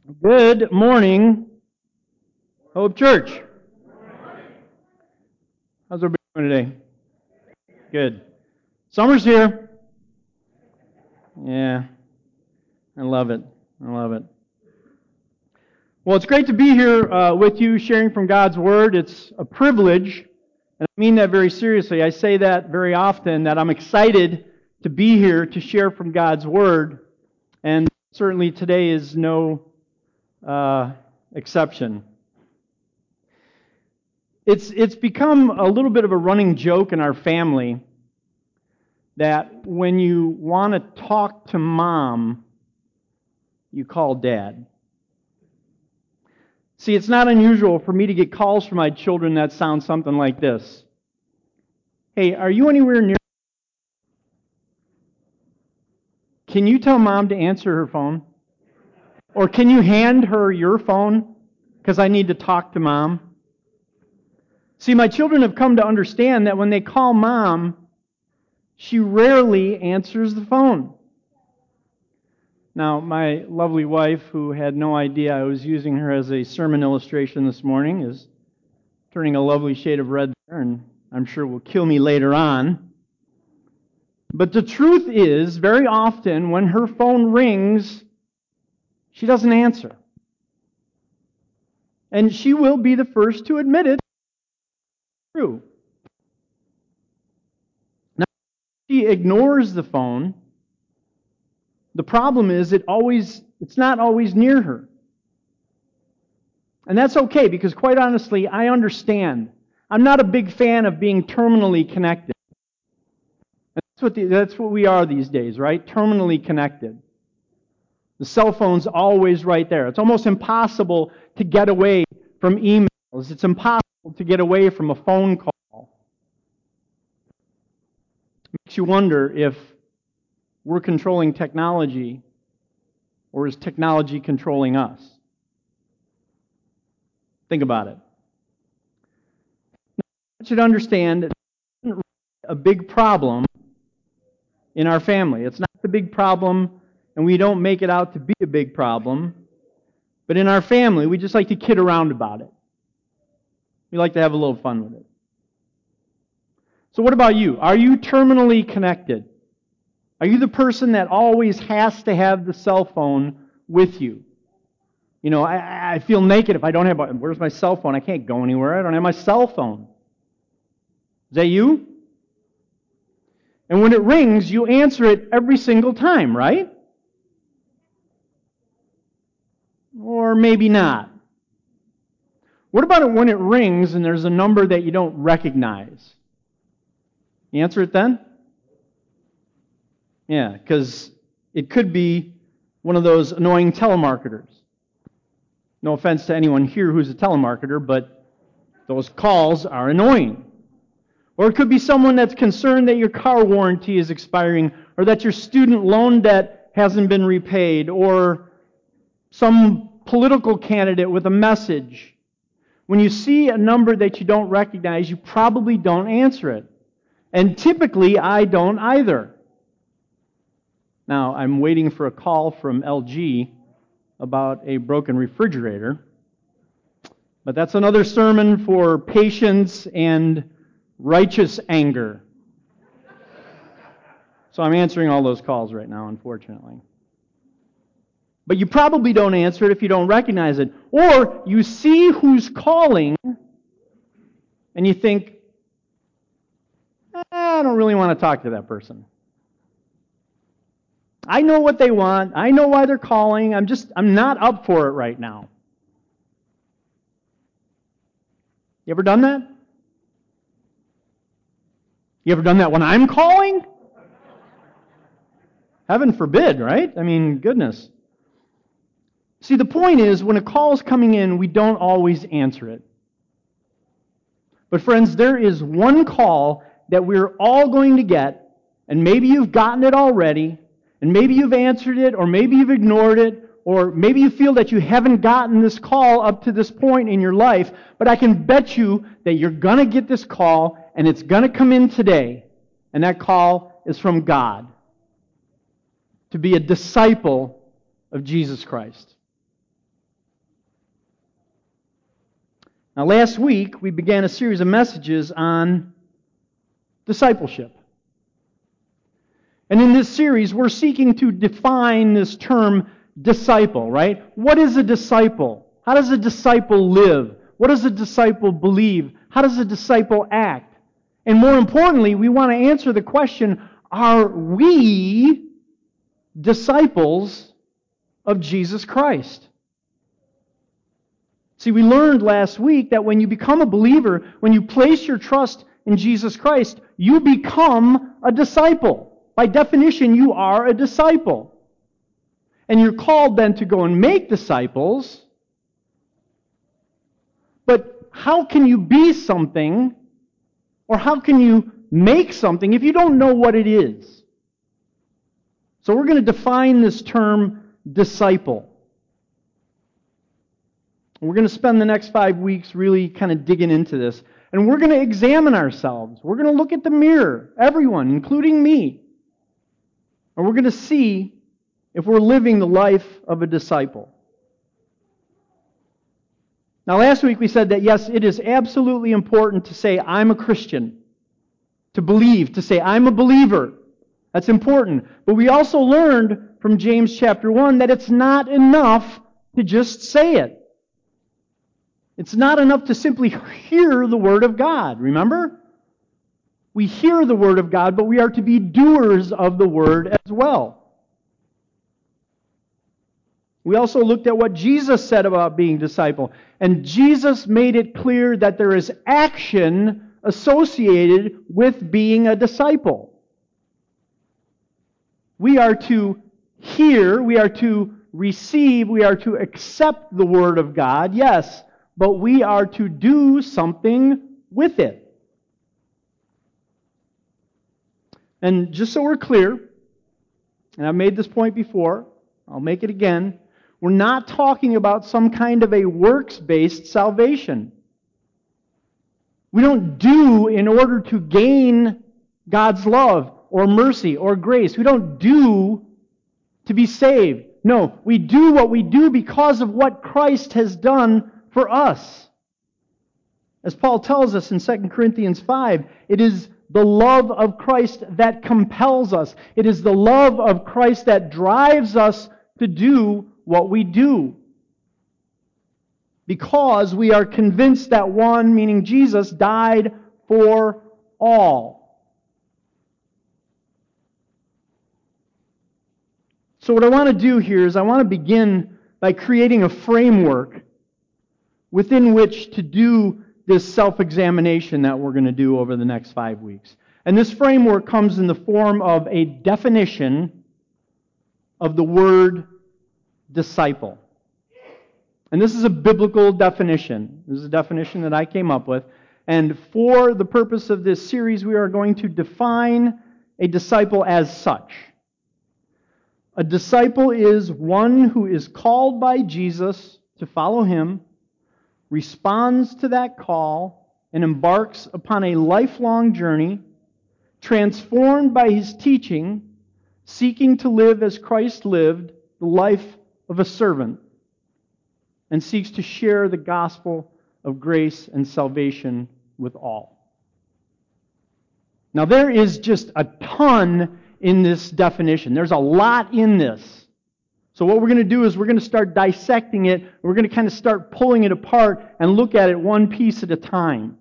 Good morning, Hope Church. How's everybody doing today? Good. Summer's here. Yeah, I love it. I love it. Well, it's great to be here with you, sharing from God's Word. It's a privilege, and I mean that very seriously. I say that very often, that I'm excited to be here to share from God's Word, and certainly today is no exception. It's become a little bit of a running joke in our family that when you want to talk to mom, you call dad. See, it's not unusual for me to get calls from my children that sound something like this. Hey, are you anywhere near? Can you tell mom to answer her phone? Or can you hand her your phone? Because I need to talk to mom. See, my children have come to understand that when they call mom, she rarely answers the phone. Now, my lovely wife, who had no idea I was using her as a sermon illustration this morning, is turning a lovely shade of red there, and I'm sure will kill me later on. But the truth is, very often when her phone rings, she doesn't answer. And she will be the first to admit it. It's true. Now, if she ignores the phone, the problem is it's not always near her. And that's okay, because quite honestly, I understand. I'm not a big fan of being terminally connected. That's what we are these days, right? Terminally connected. The cell phone's always right there. It's almost impossible to get away from emails. It's impossible to get away from a phone call. It makes you wonder if we're controlling technology, or is technology controlling us? Think about it. I should understand that it's not a big problem in our family. It's not the big problem, and we don't make it out to be a big problem. But in our family, we just like to kid around about it. We like to have a little fun with it. So what about you? Are you terminally connected? Are you the person that always has to have the cell phone with you? You know, I feel naked if I don't have where's my cell phone? I can't go anywhere. I don't have my cell phone. Is that you? And when it rings, you answer it every single time, right? Or maybe not. What about it when it rings and there's a number that you don't recognize? You answer it then? Yeah, because it could be one of those annoying telemarketers. No offense to anyone here who's a telemarketer, but those calls are annoying. Or it could be someone that's concerned that your car warranty is expiring, or that your student loan debt hasn't been repaid, or some political candidate with a message. When you see a number that you don't recognize, you probably don't answer it. And typically, I don't either. Now, I'm waiting for a call from LG about a broken refrigerator. But that's another sermon for patience and righteous anger. So I'm answering all those calls right now, unfortunately. But you probably don't answer it if you don't recognize it. Or you see who's calling, and you think, I don't really want to talk to that person. I know what they want. I know why they're calling. I'm not up for it right now. You ever done that? You ever done that when I'm calling? Heaven forbid, right? I mean, goodness. See, the point is, when a call is coming in, we don't always answer it. But friends, there is one call that we're all going to get, and maybe you've gotten it already, and maybe you've answered it, or maybe you've ignored it, or maybe you feel that you haven't gotten this call up to this point in your life, but I can bet you that you're going to get this call, and it's going to come in today, and that call is from God, to be a disciple of Jesus Christ. Now, last week, we began a series of messages on discipleship. And in this series, we're seeking to define this term disciple, right? What is a disciple? How does a disciple live? What does a disciple believe? How does a disciple act? And more importantly, we want to answer the question, are we disciples of Jesus Christ? See, we learned last week that when you become a believer, when you place your trust in Jesus Christ, you become a disciple. By definition, you are a disciple. And you're called then to go and make disciples. But how can you be something, or how can you make something if you don't know what it is? So we're going to define this term disciple. We're going to spend the next 5 weeks really kind of digging into this. And we're going to examine ourselves. We're going to look at the mirror, everyone, including me. And we're going to see if we're living the life of a disciple. Now, last week we said that, yes, it is absolutely important to say, I'm a Christian. To believe, to say, I'm a believer. That's important. But we also learned from James chapter 1 that it's not enough to just say it. It's not enough to simply hear the Word of God, remember? We hear the Word of God, but we are to be doers of the Word as well. We also looked at what Jesus said about being a disciple. And Jesus made it clear that there is action associated with being a disciple. We are to hear, we are to receive, we are to accept the Word of God, yes, but we are to do something with it. And just so we're clear, and I've made this point before, I'll make it again, we're not talking about some kind of a works-based salvation. We don't do in order to gain God's love or mercy or grace. We don't do to be saved. No, we do what we do because of what Christ has done for us. As Paul tells us in 2 Corinthians 5, it is the love of Christ that compels us. It is the love of Christ that drives us to do what we do. Because we are convinced that one, meaning Jesus, died for all. So what I want to do here is I want to begin by creating a framework within which to do this self-examination that we're going to do over the next 5 weeks. And this framework comes in the form of a definition of the word disciple. And this is a biblical definition. This is a definition that I came up with. And for the purpose of this series, we are going to define a disciple as such. A disciple is one who is called by Jesus to follow Him, responds to that call, and embarks upon a lifelong journey, transformed by His teaching, seeking to live as Christ lived, the life of a servant, and seeks to share the gospel of grace and salvation with all. Now, there is just a ton in this definition. There's a lot in this. So what we're going to do is we're going to start dissecting it. We're going to kind of start pulling it apart and look at it one piece at a time.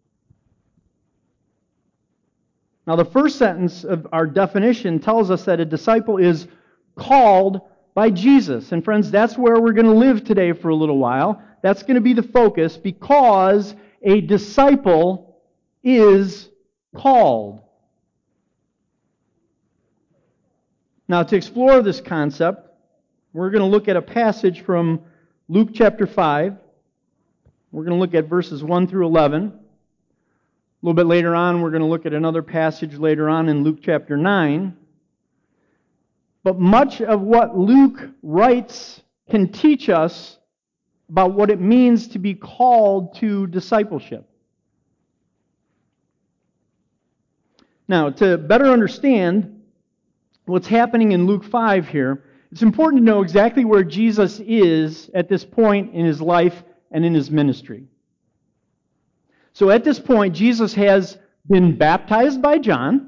Now, the first sentence of our definition tells us that a disciple is called by Jesus. And friends, that's where we're going to live today for a little while. That's going to be the focus because a disciple is called. Now, to explore this concept, we're going to look at a passage from Luke chapter 5. We're going to look at verses 1 through 11. A little bit later on, we're going to look at another passage later on in Luke chapter 9. But much of what Luke writes can teach us about what it means to be called to discipleship. Now, to better understand what's happening in Luke 5 here, it's important to know exactly where Jesus is at this point in His life and in His ministry. So at this point, Jesus has been baptized by John.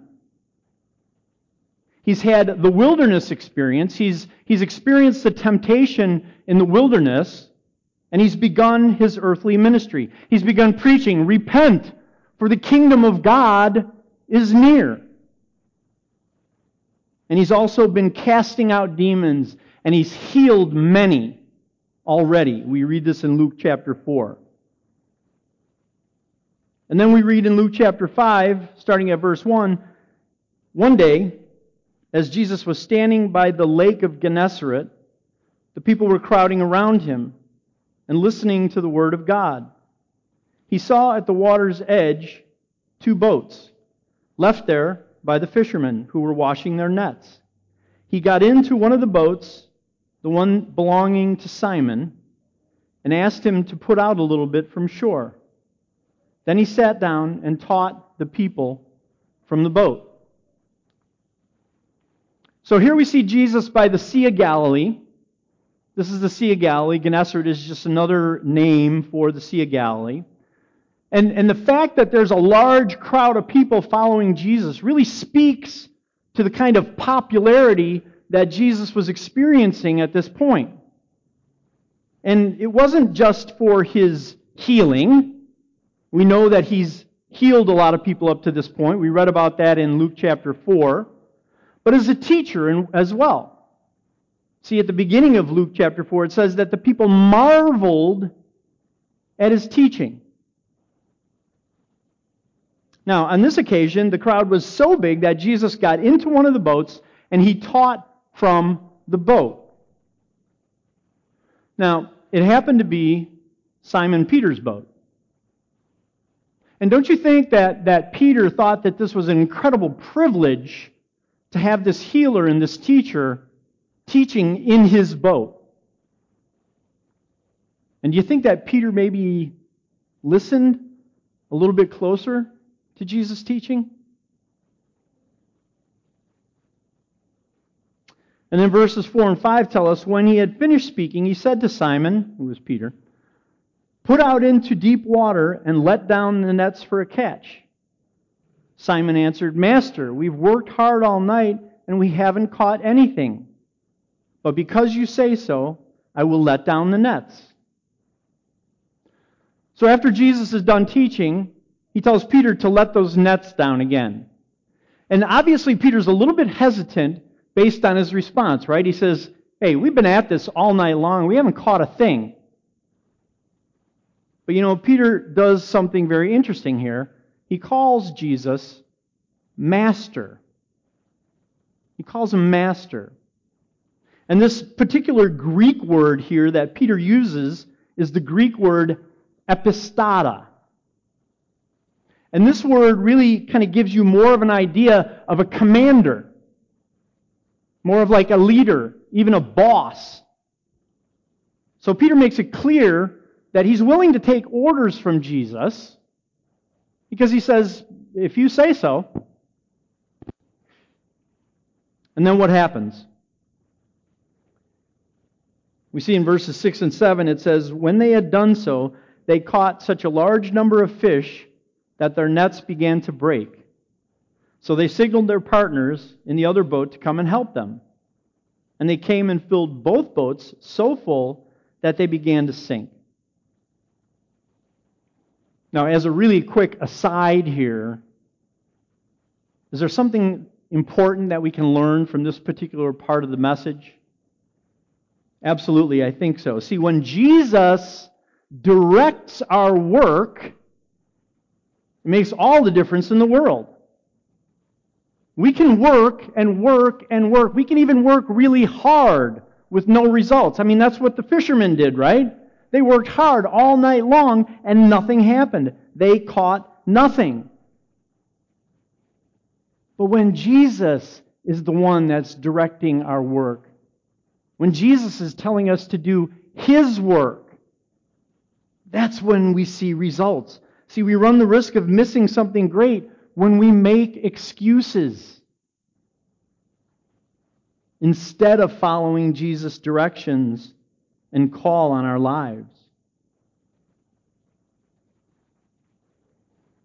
He's had the wilderness experience. He's experienced the temptation in the wilderness, and he's begun his earthly ministry. He's begun preaching, "Repent, for the kingdom of God is near." And he's also been casting out demons, and he's healed many already. We read this in Luke chapter 4. And then we read in Luke chapter 5, starting at verse 1, one day, as Jesus was standing by the lake of Gennesaret, the people were crowding around him and listening to the word of God. He saw at the water's edge 2 boats, left there by the fishermen who were washing their nets. He got into one of the boats, the one belonging to Simon, and asked him to put out a little bit from shore. Then he sat down and taught the people from the boat. So here we see Jesus by the Sea of Galilee. This is the Sea of Galilee. Gennesaret is just another name for the Sea of Galilee. And the fact that there's a large crowd of people following Jesus really speaks to the kind of popularity that Jesus was experiencing at this point. And it wasn't just for his healing. We know that he's healed a lot of people up to this point. We read about that in Luke chapter 4. But as a teacher as well. See, at the beginning of Luke chapter 4, it says that the people marveled at his teaching. Now, on this occasion, the crowd was so big that Jesus got into one of the boats and he taught from the boat. Now, it happened to be Simon Peter's boat. And don't you think that Peter thought that this was an incredible privilege to have this healer and this teacher teaching in his boat? And do you think that Peter maybe listened a little bit closer to Jesus' teaching? And then verses 4 and 5 tell us, when he had finished speaking, he said to Simon, who was Peter, "Put out into deep water and let down the nets for a catch." Simon answered, "Master, we've worked hard all night and we haven't caught anything. But because you say so, I will let down the nets." So after Jesus is done teaching, he tells Peter to let those nets down again. And obviously Peter's a little bit hesitant based on his response, right? He says, "Hey, we've been at this all night long. We haven't caught a thing." But Peter does something very interesting here. He calls Jesus Master. He calls him Master. And this particular Greek word here that Peter uses is the Greek word epistata. And this word really kind of gives you more of an idea of a commander, more of like a leader, even a boss. So Peter makes it clear that he's willing to take orders from Jesus because he says, "If you say so." And then what happens? We see in verses 6 and 7, it says, "When they had done so, they caught such a large number of fish that their nets began to break. So they signaled their partners in the other boat to come and help them. And they came and filled both boats so full that they began to sink." Now, as a really quick aside here, is there something important that we can learn from this particular part of the message? Absolutely, I think so. See, when Jesus directs our work, it makes all the difference in the world. We can work and work and work. We can even work really hard with no results. I mean, that's what the fishermen did, right? They worked hard all night long and nothing happened. They caught nothing. But when Jesus is the one that's directing our work, when Jesus is telling us to do His work, that's when we see results. See, we run the risk of missing something great when we make excuses instead of following Jesus' directions and call on our lives.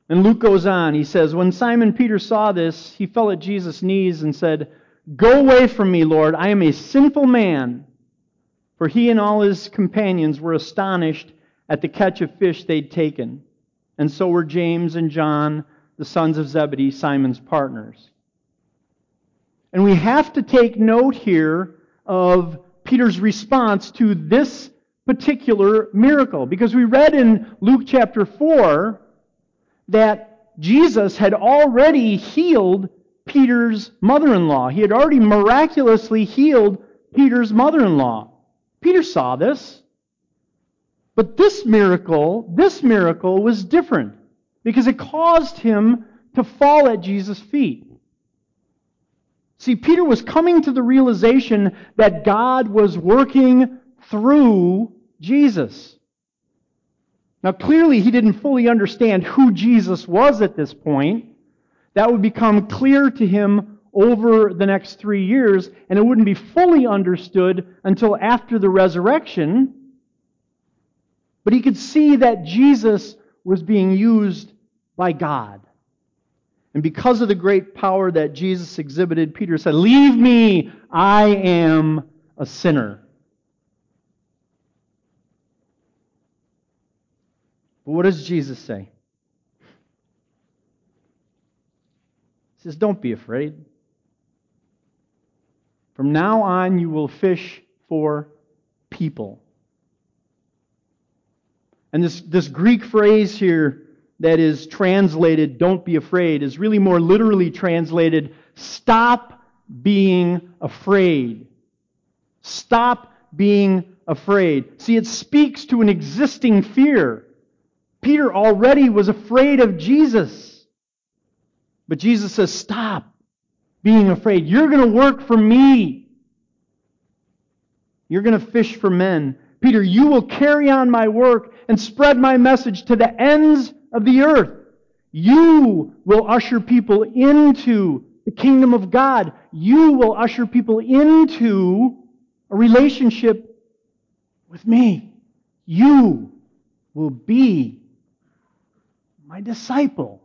And Luke goes on. He says, when Simon Peter saw this, he fell at Jesus' knees and said, "Go away from me, Lord. I am a sinful man." For he and all his companions were astonished at the catch of fish they'd taken. And so were James and John, the sons of Zebedee, Simon's partners. And we have to take note here of Peter's response to this particular miracle. Because we read in Luke chapter 4 that Jesus had already healed Peter's mother-in-law. He had already miraculously healed Peter's mother-in-law. Peter saw this. But this miracle was different because it caused him to fall at Jesus' feet. See, Peter was coming to the realization that God was working through Jesus. Now, clearly, he didn't fully understand who Jesus was at this point. That would become clear to him over the next 3 years, and it wouldn't be fully understood until after the resurrection. But he could see that Jesus was being used by God. And because of the great power that Jesus exhibited, Peter said, "Leave me, I am a sinner." But what does Jesus say? He says, "Don't be afraid. From now on, you will fish for people." And this Greek phrase here that is translated, "don't be afraid," is really more literally translated, "stop being afraid." Stop being afraid. See, it speaks to an existing fear. Peter already was afraid of Jesus. But Jesus says, "Stop being afraid. You're going to work for me. You're going to fish for men. Peter, you will carry on my work and spread my message to the ends of the earth. You will usher people into the kingdom of God. You will usher people into a relationship with me. You will be my disciple."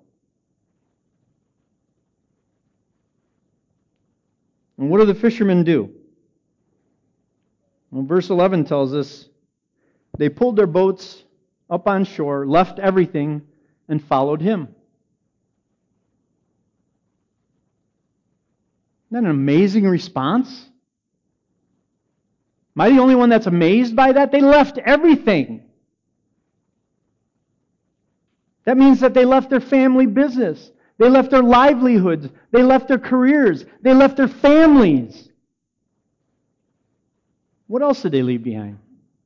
And what do the fishermen do? Well, verse 11 tells us they pulled their boats up on shore, left everything, and followed him. Isn't that an amazing response? Am I the only one that's amazed by that? They left everything. That means that they left their family business. They left their livelihoods. They left their careers. They left their families. What else did they leave behind?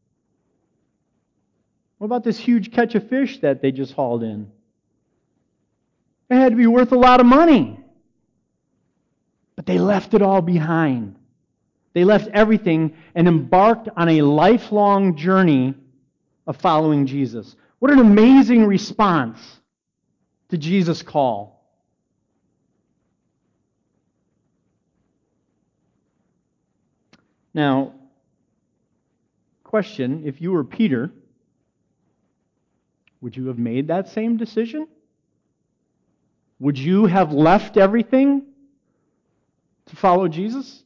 What about this huge catch of fish that they just hauled in? It had to be worth a lot of money. But they left it all behind. They left everything and embarked on a lifelong journey of following Jesus. What an amazing response to Jesus' call. Now, question, if you were Peter, would you have made that same decision? Would you have left everything to follow Jesus?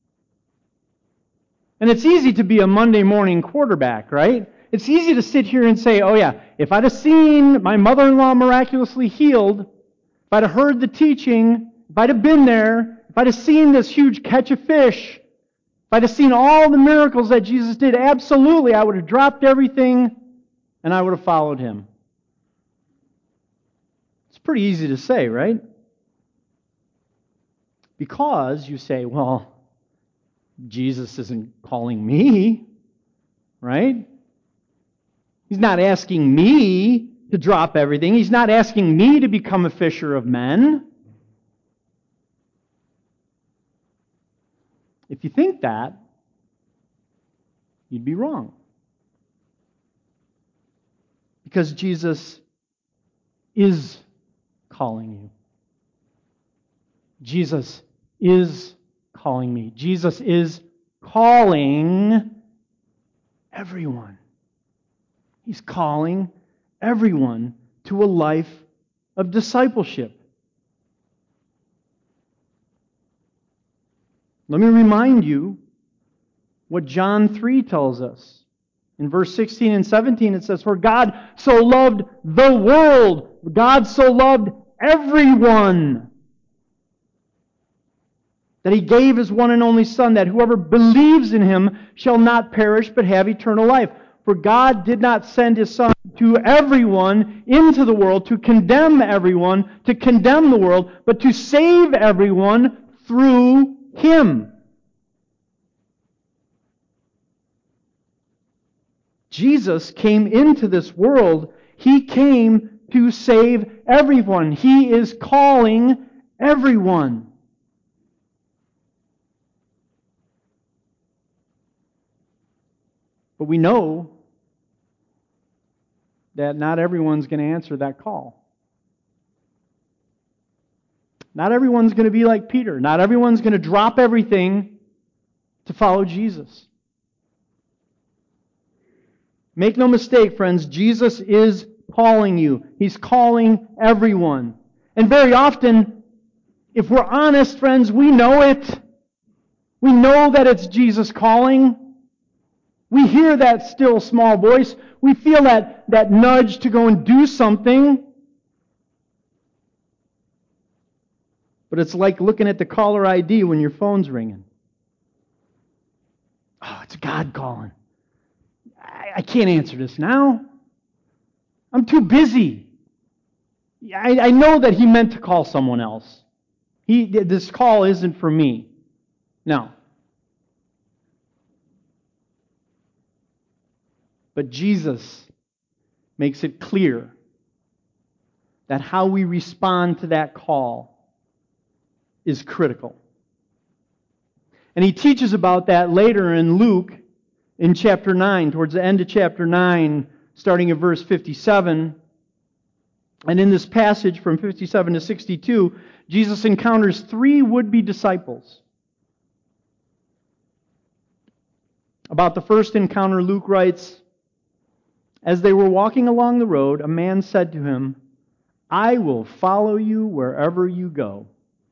And it's easy to be a Monday morning quarterback, right? It's easy to sit here and say, "Oh yeah, if I'd have seen my mother-in-law miraculously healed, if I'd have heard the teaching, if I'd have been there, if I'd have seen this huge catch of fish, if I'd have seen all the miracles that Jesus did, absolutely, I would have dropped everything and I would have followed him." It's pretty easy to say, right? Because you say, "Well, Jesus isn't calling me," right? He's not asking me to drop everything. He's not asking me to become a fisher of men. If you think that, you'd be wrong. Because Jesus is calling you. Jesus is calling me. Jesus is calling everyone. He's calling everyone to a life of discipleship. Let me remind you what John 3 tells us. In verse 16 and 17 it says, "For God so loved the world." God so loved everyone that He gave His one and only Son, that whoever believes in Him shall not perish but have eternal life. For God did not send His Son to everyone into the world to condemn everyone, to condemn the world, but to save everyone through Him. Jesus came into this world. He came to save everyone. He is calling everyone. But we know that not everyone's going to answer that call. Not everyone's going to be like Peter. Not everyone's going to drop everything to follow Jesus. Make no mistake, friends, Jesus is calling you. He's calling everyone. And very often, if we're honest, friends, we know it. We know that it's Jesus calling. We hear that still small voice. We feel that nudge to go and do something. But it's like looking at the caller ID when your phone's ringing. Oh, it's God calling. I can't answer this now. I'm too busy. I know that He meant to call someone else. This call isn't for me. No. But Jesus makes it clear that how we respond to that call is critical. And He teaches about that later in Luke in chapter 9, towards the end of chapter 9, starting at verse 57. And in this passage from 57 to 62, Jesus encounters 3 would-be disciples. About the first encounter, Luke writes, "As they were walking along the road, a man said to Him, 'I will follow you wherever you go.'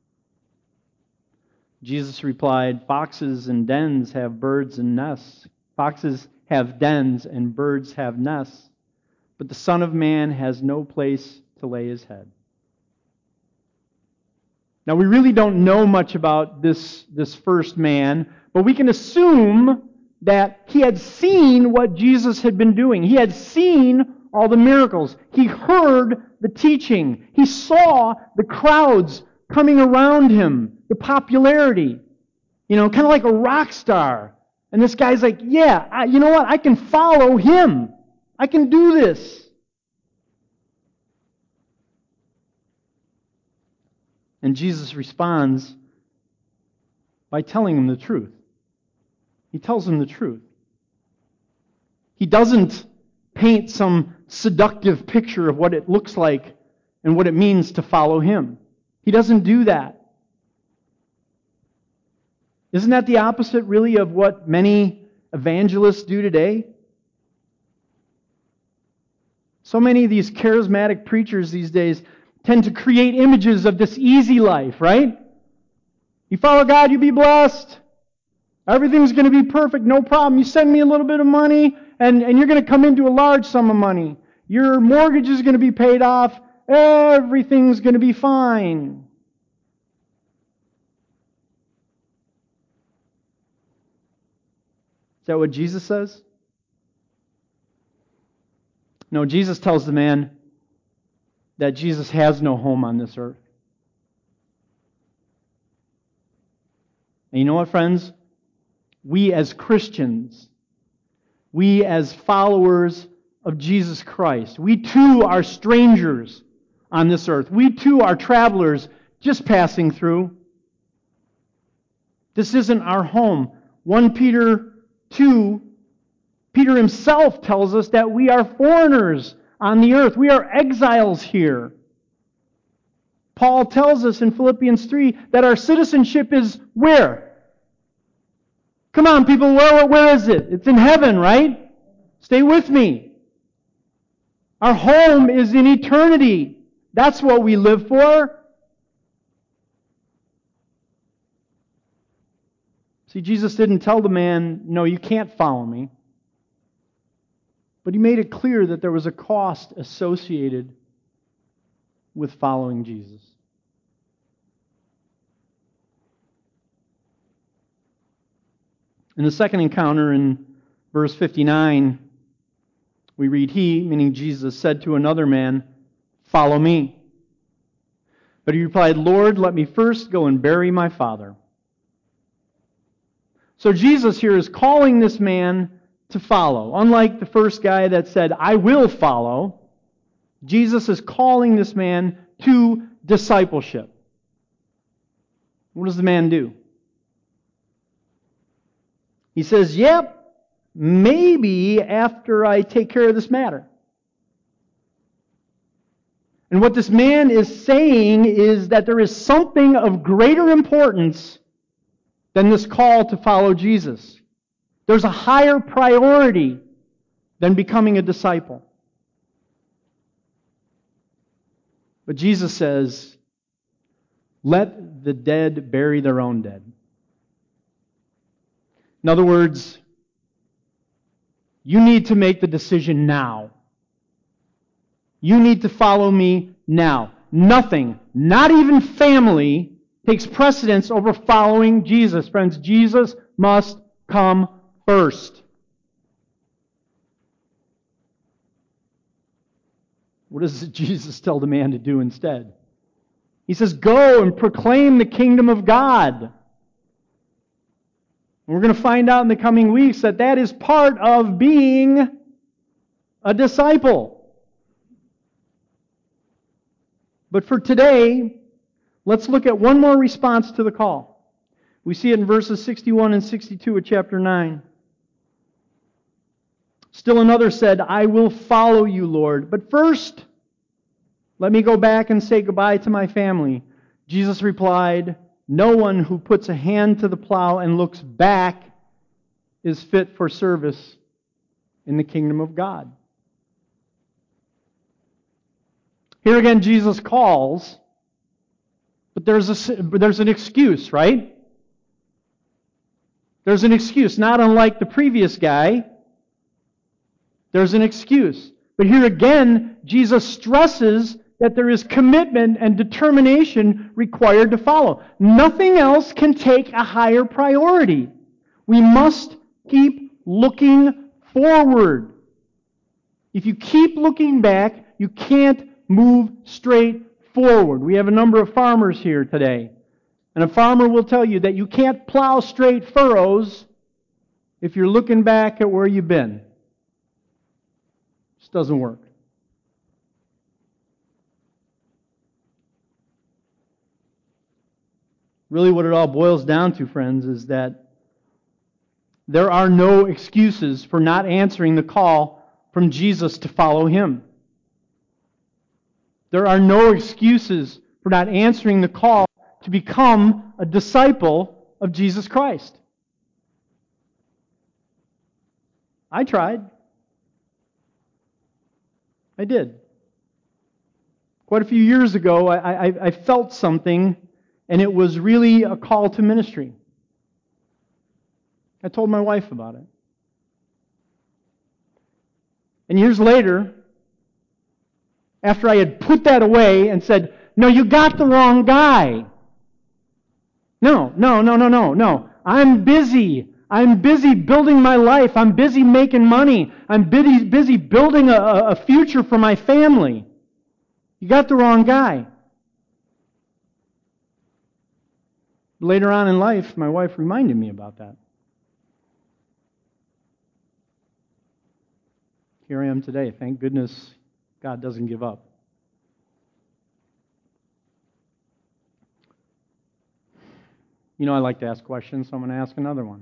Jesus replied, 'Foxes and dens have birds and nests. Foxes have dens and birds have nests, but the Son of Man has no place to lay His head.'" Now, we really don't know much about this first man, but we can assume that he had seen what Jesus had been doing. He had seen all the miracles. He heard the teaching. He saw the crowds coming around Him, the popularity. Kind of like a rock star. And this guy's like, yeah, you know what? I can follow Him. I can do this. And Jesus responds by telling him the truth. He tells him the truth. He doesn't paint some seductive picture of what it looks like and what it means to follow Him. He doesn't do that. Isn't that the opposite, really, of what many evangelists do today? So many of these charismatic preachers these days tend to create images of this easy life, right? You follow God, you be blessed. Everything's going to be perfect, no problem. You send me a little bit of money, and you're going to come into a large sum of money. Your mortgage is going to be paid off. Everything's going to be fine. Is that what Jesus says? No, Jesus tells the man that Jesus has no home on this earth. And you know what, friends? We as Christians, we as followers of Jesus Christ, we too are strangers on this earth. We too are travelers just passing through. This isn't our home. 1 Peter 2, Peter himself tells us that we are foreigners on the earth. We are exiles here. Paul tells us in Philippians 3 that our citizenship is where? Come on, people, where is it? It's in heaven, right? Stay with me. Our home is in eternity. That's what we live for. See, Jesus didn't tell the man, no, you can't follow me. But he made it clear that there was a cost associated with following Jesus. In the second encounter in verse 59, we read, he, meaning Jesus, said to another man, follow me. But he replied, Lord, let me first go and bury my father. So Jesus here is calling this man to follow. Unlike the first guy that said, I will follow, Jesus is calling this man to discipleship. What does the man do? He says, yep, maybe after I take care of this matter. And what this man is saying is that there is something of greater importance than this call to follow Jesus. There's a higher priority than becoming a disciple. But Jesus says, let the dead bury their own dead. In other words, you need to make the decision now. You need to follow me now. Nothing, not even family, takes precedence over following Jesus. Friends, Jesus must come first. What does Jesus tell the man to do instead? He says, go and proclaim the kingdom of God. And we're going to find out in the coming weeks that that is part of being a disciple. But for today, let's look at one more response to the call. We see it in verses 61 and 62 of chapter 9. Still another said, I will follow you, Lord. But first, let me go back and say goodbye to my family. Jesus replied, no one who puts a hand to the plow and looks back is fit for service in the kingdom of God. Here again, Jesus calls, but there's an excuse, right? There's an excuse. Not unlike the previous guy, there's an excuse. But here again, Jesus stresses that there is commitment and determination required to follow. Nothing else can take a higher priority. We must keep looking forward. If you keep looking back, you can't move straight forward. We have a number of farmers here today. And a farmer will tell you that you can't plow straight furrows if you're looking back at where you've been. It just doesn't work. Really what it all boils down to, friends, is that there are no excuses for not answering the call from Jesus to follow Him. There are no excuses for not answering the call to become a disciple of Jesus Christ. I tried. I did. Quite a few years ago, I felt something, and it was really a call to ministry. I told my wife about it. And years later, after I had put that away and said, no, you got the wrong guy. No. I'm busy. I'm busy building my life. I'm busy making money. I'm busy building a future for my family. You got the wrong guy. Later on in life, my wife reminded me about that. Here I am today. Thank goodness God doesn't give up. You know I like to ask questions, so I'm going to ask another one.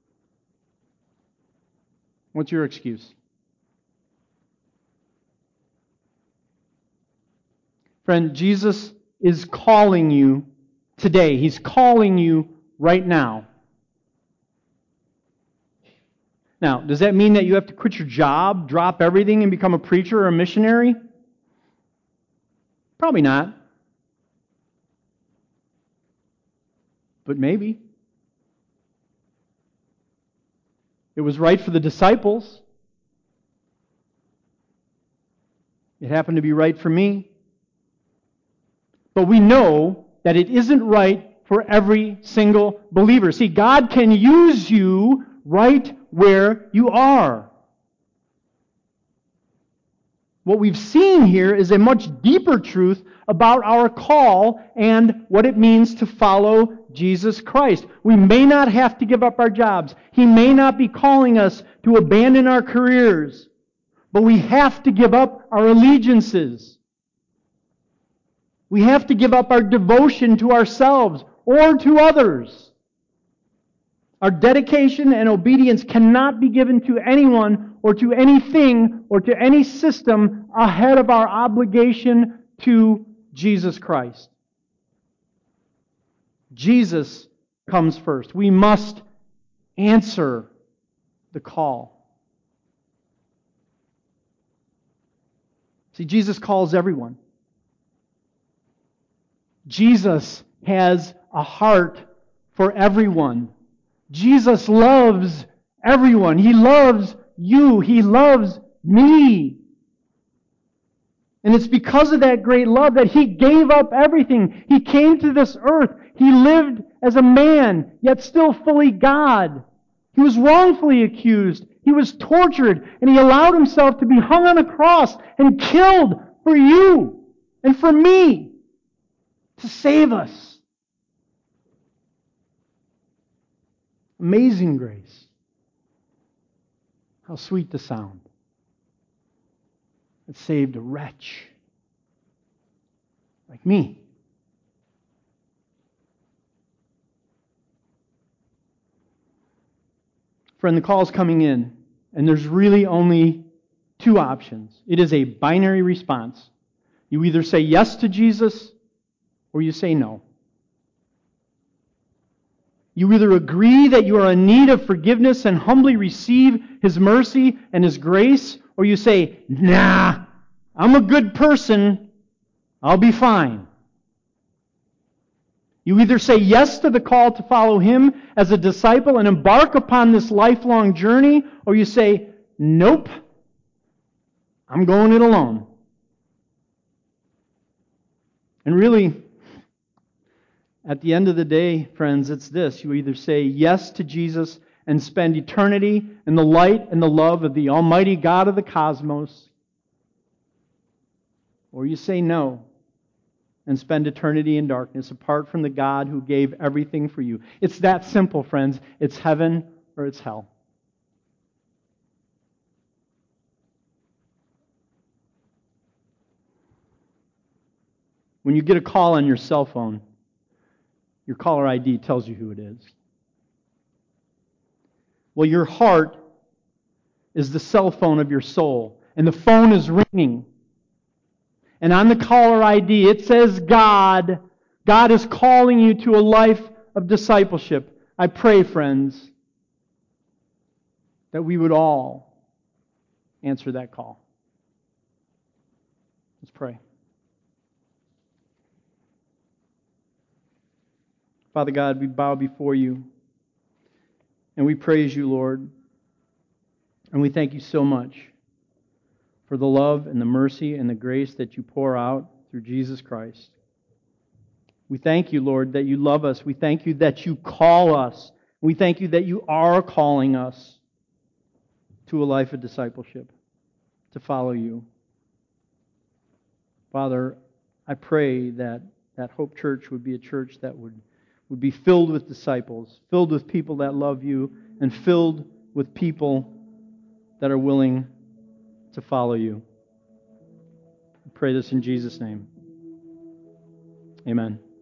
What's your excuse? Friend, Jesus is calling you today. He's calling you right now. Now, does that mean that you have to quit your job, drop everything, and become a preacher or a missionary? Probably not. But maybe. It was right for the disciples. It happened to be right for me. But we know that it isn't right for every single believer. See, God can use you right where you are. What we've seen here is a much deeper truth about our call and what it means to follow Jesus Christ. We may not have to give up our jobs. He may not be calling us to abandon our careers. But we have to give up our allegiances. We have to give up our devotion to ourselves or to others. Our dedication and obedience cannot be given to anyone or to anything or to any system ahead of our obligation to Jesus Christ. Jesus comes first. We must answer the call. See, Jesus calls everyone. Jesus has a heart for everyone. Jesus loves everyone. He loves you. He loves me. And it's because of that great love that He gave up everything. He came to this earth. He lived as a man, yet still fully God. He was wrongfully accused. He was tortured. And He allowed Himself to be hung on a cross and killed for you and for me to save us. Amazing grace. How sweet the sound. It saved a wretch like me. Friend, the call's coming in, and there's really only two options. It is a binary response. You either say yes to Jesus or you say no. You either agree that you are in need of forgiveness and humbly receive His mercy and His grace, or you say, nah, I'm a good person, I'll be fine. You either say yes to the call to follow Him as a disciple and embark upon this lifelong journey, or you say, nope, I'm going it alone. And really, at the end of the day, friends, it's this. You either say yes to Jesus and spend eternity in the light and the love of the Almighty God of the cosmos, or you say no and spend eternity in darkness apart from the God who gave everything for you. It's that simple, friends. It's heaven or it's hell. When you get a call on your cell phone, your caller ID tells you who it is. Well, your heart is the cell phone of your soul, and the phone is ringing. And on the caller ID, it says God. God is calling you to a life of discipleship. I pray, friends, that we would all answer that call. Let's pray. Father God, we bow before you, and we praise you, Lord. And we thank you so much for the love and the mercy and the grace that you pour out through Jesus Christ. We thank you, Lord, that you love us. We thank you that you call us. We thank you that you are calling us to a life of discipleship, to follow you. Father, I pray that Hope Church would be a church that would be filled with disciples, filled with people that love you, and filled with people that are willing to follow you. I pray this in Jesus' name. Amen.